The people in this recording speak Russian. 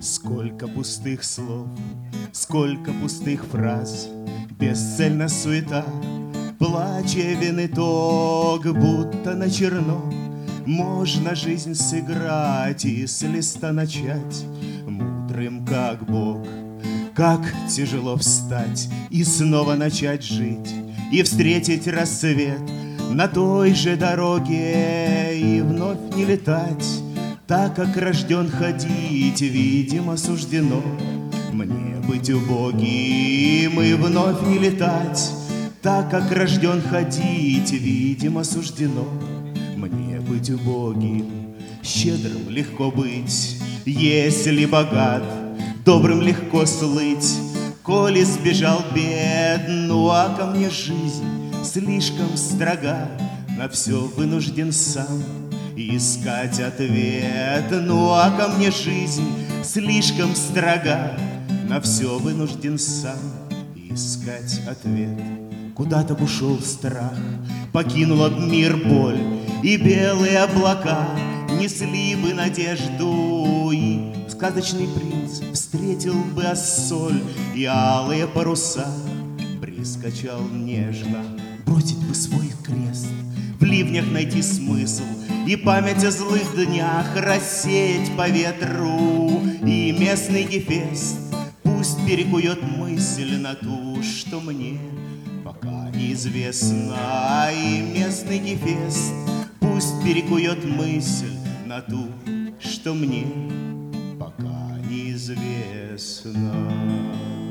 Сколько пустых слов, сколько пустых фраз, бесцельно суета, плачевен итог, будто на черно. Можно жизнь сыграть и с листа начать, мудрым как Бог. Как тяжело встать и снова начать жить, и встретить рассвет на той же дороге, и вновь не летать. Так как рожден ходить, видимо, суждено мне быть убогим и вновь не летать. Так как рожден ходить, видимо, суждено мне быть убогим. Щедрым легко быть, если богат, добрым легко слыть, коли сбежал бед. Ну а ко мне жизнь слишком строга, на все вынужден сам искать ответ. Ну а ко мне жизнь слишком строга, на все вынужден сам искать ответ. Куда-то ушел страх, покинула мир боль, и белые облака несли бы надежду, и сказочный принц встретил бы Ассоль, и алые паруса бриз качал нежно. Бросить бы свой крест, в ливнях найти смысл, и память о злых днях рассеять по ветру. И местный Гефест пусть перекует мысль на ту, что мне пока неизвестно. И местный Гефест пусть перекует мысль на ту, что мне пока неизвестно.